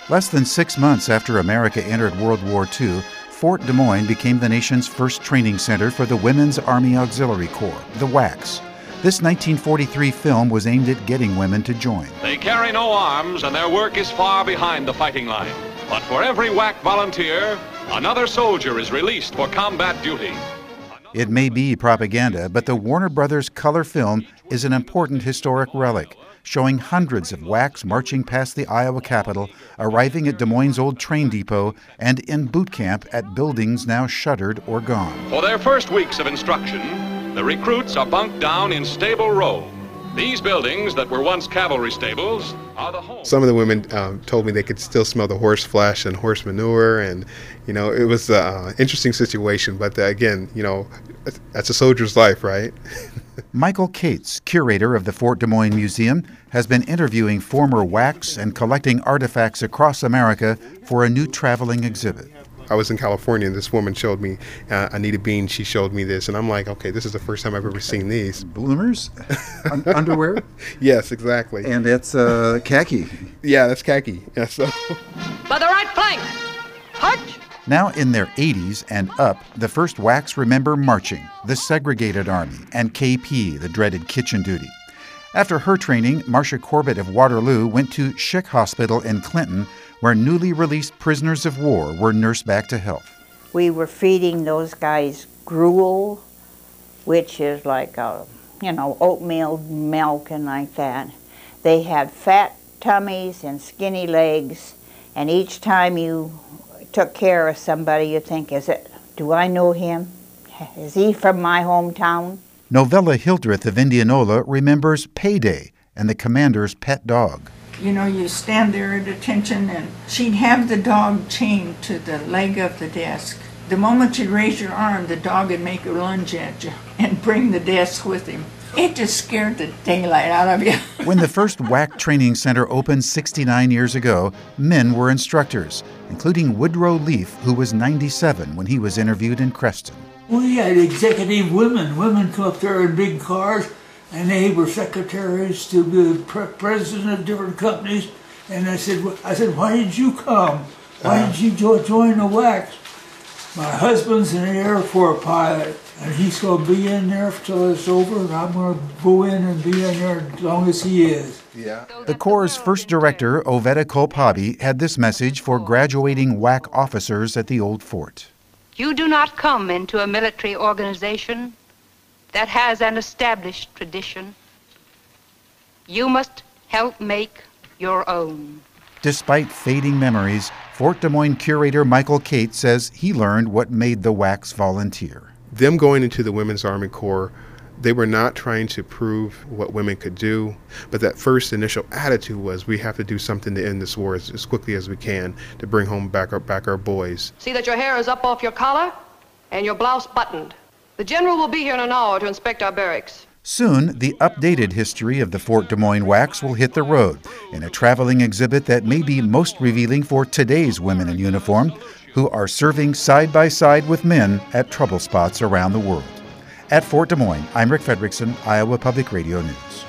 Less than 6 months after America entered World War II, Fort Des Moines became the nation's first training center for the Women's Army Auxiliary Corps, the WACs. This 1943 film was aimed at getting women to join. They carry no arms and their work is far behind the fighting line. But for every WAC volunteer, another soldier is released for combat duty. It may be propaganda, but the Warner Brothers color film is an important historic relic, showing hundreds of WACs marching past the Iowa Capitol, arriving at Des Moines' old train depot, and in boot camp at buildings now shuttered or gone. For their first weeks of instruction, the recruits are bunked down in Stable Row. These buildings that were once cavalry stables are the home. Some of the women told me they could still smell the horse flesh and horse manure, and it was an interesting situation. But again, that's a soldier's life, right? Michael Cates, curator of the Fort Des Moines Museum, has been interviewing former WACs and collecting artifacts across America for a new traveling exhibit. I was in California, and this woman showed me, Anita Bean, she showed me this, and I'm like, okay, this is the first time I've ever seen these. Bloomers? Underwear? Yes, exactly. And it's khaki. Yeah, that's khaki. Yeah, so. By the right flank! Punch! Now in their 80s and up, the first WACs remember marching, the segregated army, and KP, the dreaded kitchen duty. After her training, Marcia Corbett of Waterloo went to Schick Hospital in Clinton, where newly released prisoners of war were nursed back to health. We were feeding those guys gruel, which is like, oatmeal milk and like that. They had fat tummies and skinny legs, and each time you took care of somebody, you think, do I know him? Is he from my hometown? Novella Hildreth of Indianola remembers Payday and the commander's pet dog. You stand there at attention, and she'd have the dog chained to the leg of the desk. The moment you raise your arm, the dog would make a lunge at you and bring the desk with him. It just scared the daylight out of you. When the first WAC training center opened 69 years ago, men were instructors, including Woodrow Leaf, who was 97 when he was interviewed in Creston. We had executive women. Women come up there in big cars, and they were secretaries to the president of different companies. And I said, why did you come? Why did you join the WACs? My husband's an airport pilot, and he's going to be in there till it's over, and I'm going to go in and be in there as long as he is. Yeah. The Corps' first director, Oveta Kolpabi, had this message for graduating WAC officers at the old fort. You do not come into a military organization that has an established tradition. You must help make your own. Despite fading memories, Fort Des Moines curator Michael Cates says he learned what made the WACs volunteer. Them going into the Women's Army Corps, they were not trying to prove what women could do, but that first initial attitude was, we have to do something to end this war as quickly as we can to bring home back our boys. See that your hair is up off your collar and your blouse buttoned. The general will be here in an hour to inspect our barracks. Soon, the updated history of the Fort Des Moines WACs will hit the road in a traveling exhibit that may be most revealing for today's women in uniform, who are serving side by side with men at trouble spots around the world. At Fort Des Moines, I'm Rick Fredrickson, Iowa Public Radio News.